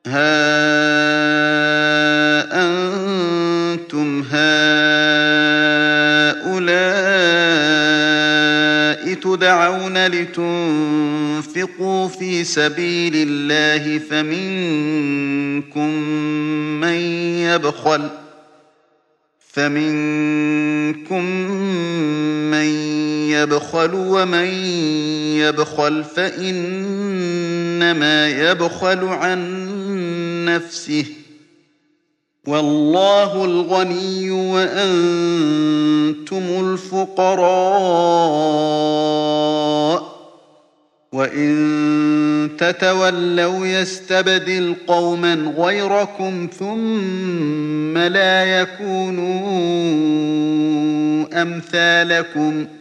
ها أنتم هؤلاء تدعون لتنفقوا في سبيل الله فمنكم من يبخل ومن يبخل فإنما يبخل عن نفسه والله الغني وأنتم الفقراء وإن تتولوا يستبدل قوما غيركم ثم لا يكونوا أمثالكم